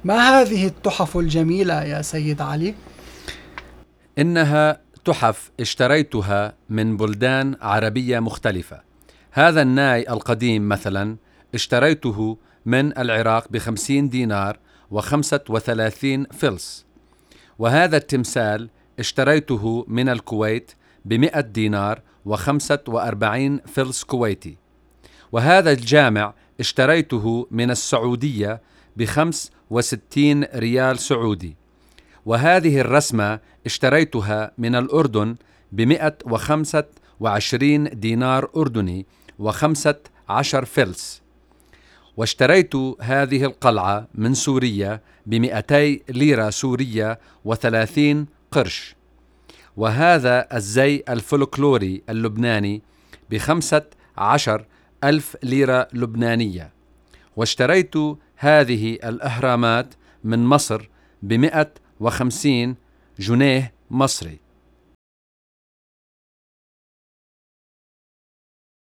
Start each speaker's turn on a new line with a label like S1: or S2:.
S1: ما هذه التحف الجميلة يا سيد علي؟
S2: إنها تحف اشتريتها من بلدان عربية مختلفة. هذا الناي القديم مثلا اشتريته من العراق ب50 دينار و35 فلس. وهذا التمثال اشتريته من الكويت ب100 دينار و45 فلس كويتي. وهذا الجامع اشتريته من السعودية ب65 ريال سعودي. وهذه الرسمة اشتريتها من الأردن ب125 دينار أردني و15 فلس. واشتريت هذه القلعة من سوريا ب200 ليرة سورية و30 قرش. وهذا الزي الفلكلوري اللبناني ب15,000 ليرة لبنانية. واشتريت هذه الأهرامات من مصر ب150 جنيه مصري.